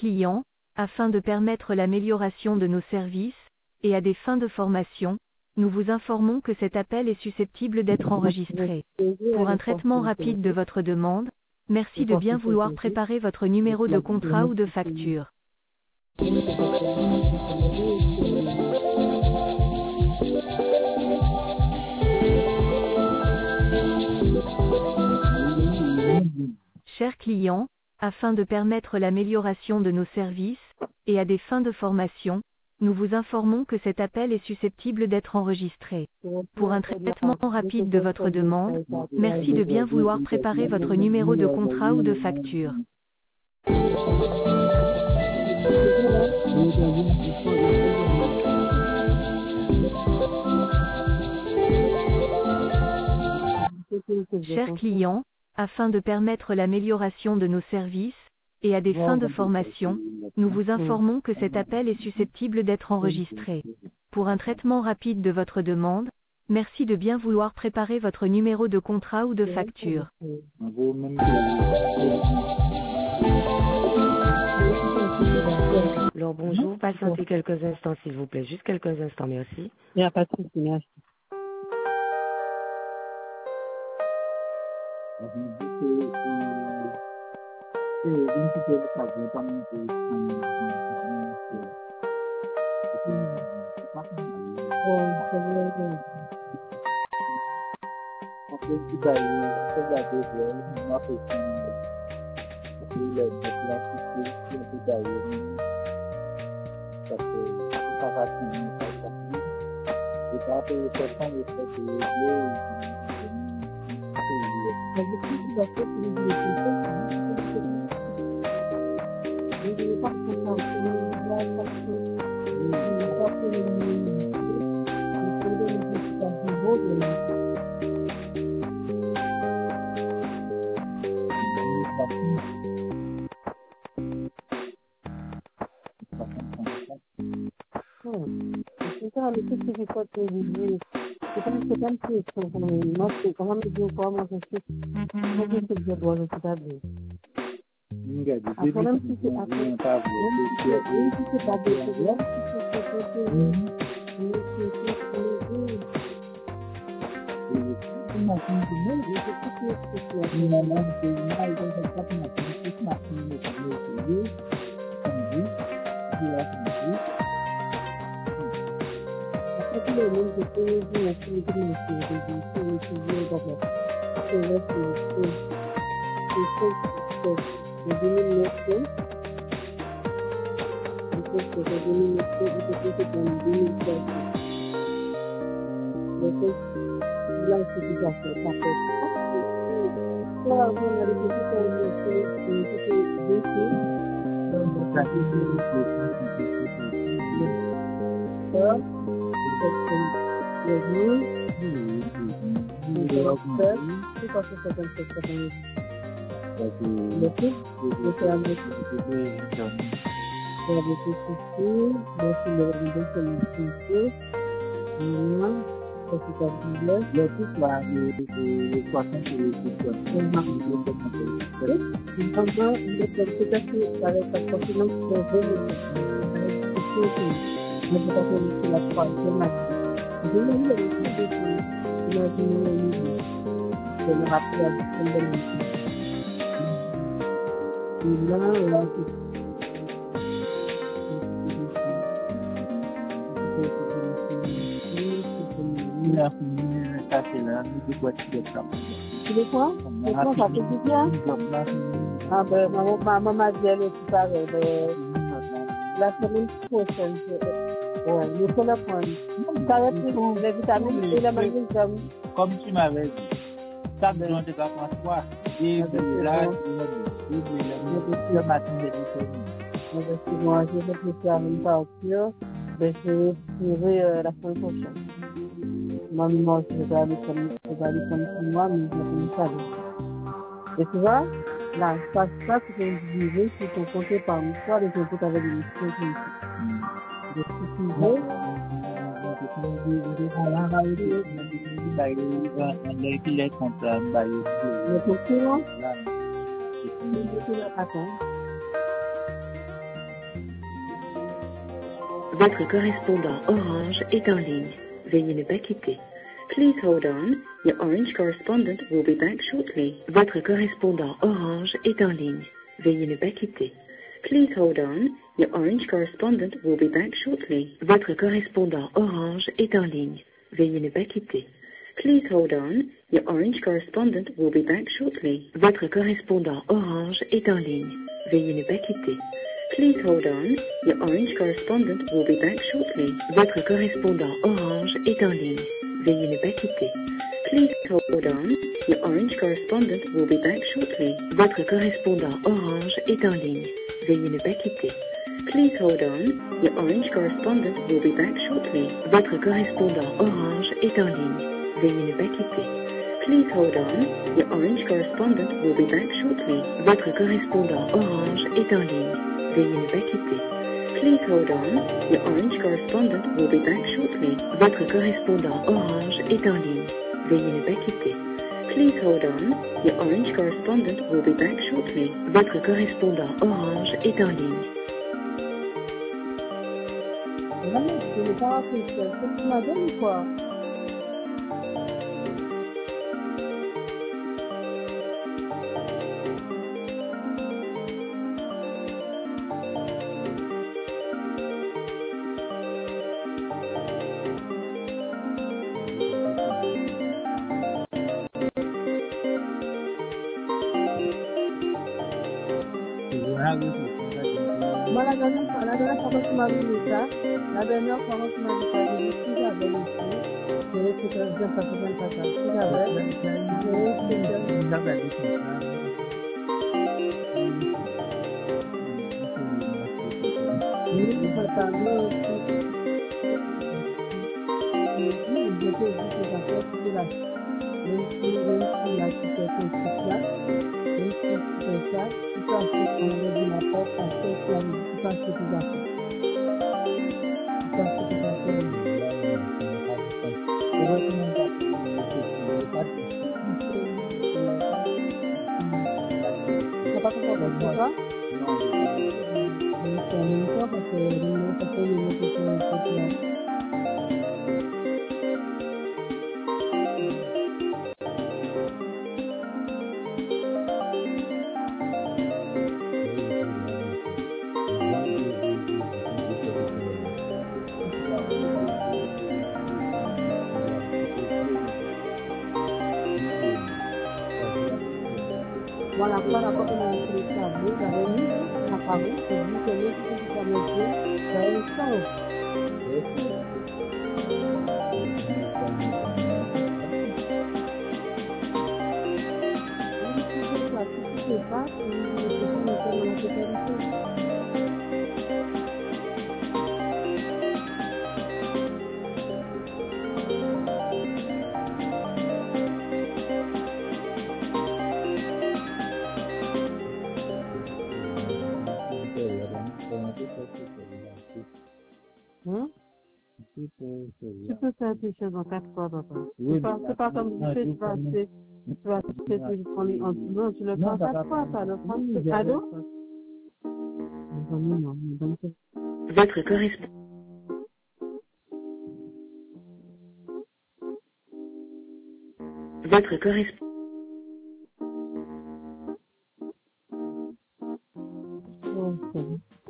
client, afin de permettre l'amélioration de nos services, et à des fins de formation, nous vous informons que cet appel est susceptible d'être enregistré. Pour un traitement rapide de votre demande, merci de bien vouloir préparer votre numéro de contrat ou de facture. Chers clients, afin de permettre l'amélioration de nos services, et à des fins de formation, nous vous informons que cet appel est susceptible d'être enregistré. Pour un traitement rapide de votre demande, merci de bien vouloir préparer votre numéro de contrat ou de facture. Chers clients, afin de permettre l'amélioration de nos services, et à des fins de formation, nous vous informons que cet appel est susceptible d'être enregistré. Pour un traitement rapide de votre demande, merci de bien vouloir préparer votre numéro de contrat ou de facture. Alors bonjour, patientez quelques instants s'il vous plaît, juste quelques instants, merci. Il n'y a pas de souci, merci. Tu veux quoi? Ça fait du bien? Ah ben, maman m'a dit elle aussi pareil. La semaine prochaine, ouais, il faut la prendre. Ça va plus les vitamines et le magnésium. Comme tu m'avais dit, chaque jour de vacances, quoi? Et là, le matin, Moi, je vais préparer une partie, mais je vais tirer la semaine prochaine. Maman, je vais aller comme moi, mais je vais pas aller. Et tu vois, là, ça, c'est une durée qui sont comptés par l'histoire et qui sont comptés avec des missions. De préciser, Votre correspondant Orange est en ligne. Veuillez ne pas quitter. Please hold on. Your Orange correspondent will be back shortly. Votre correspondant Orange est en ligne. Veuillez ne pas quitter. Please hold on. Your Orange correspondent will be back shortly. Votre correspondant Orange est en ligne. Veuillez ne pas quitter. Please hold on. Your Orange correspondent will be back shortly. Votre correspondant Orange est en ligne. Veuillez ne pas quitter. Please hold on. Your Orange correspondent will be back shortly. Votre correspondant Orange est en ligne. Veuillez ne pas quitter. Please hold on. Your Orange correspondent will be back shortly. Votre correspondant Orange est en ligne. Veuillez ne pas quitter. Please hold on. Your Orange correspondent will be back shortly. Votre correspondant Orange est en ligne. Veuillez ne pas quitter. Please hold on. Your Orange correspondent will be back shortly. Votre correspondant Orange est en ligne. Veuillez ne pas quitter. Please hold on. Your Orange correspondent will be back shortly. Votre correspondant Orange est en ligne. Veuillez ne pas quitter. Please hold on. Your Orange correspondent will be back shortly. Votre correspondant Orange est en ligne. Vraiment, je n'ai pas rappelé ça. C'est ce que tu m'as donné ou quoi? Moi, la dernière fois quand tu m'as dit ça, la dernière fois quand tu m'as dit ça, j'ai dit si j'avais ici, j'aurais fait un bien ça. Si j'avais, j'aurais fait ça. Même si la situation est là, même si tu fais ça, tu peux acheter ton lait la porte, acheter tu peux acheter tes affaires. Tu peux acheter tes affaires. Tu n'as pas compris avec ça? C'est en même temps parce que le numéro de voilà, quand on a fait les travaux, j'avais mis la parole, j'ai dit que même si tu fais le jeu, j'avais une chance. Même si tu fais ça, si tu fais pas, tu me dis que tu me fais dans la totalité. Hein? Tu peux faire tes choses en 4 fois, papa. C'est pas comme tu fais, tu vas acheter, tu prends en non, tu le prends 4 fois, ça le prend, c'est cadeau. Votre correspondant. Votre correspondant. Oh, c'est bon.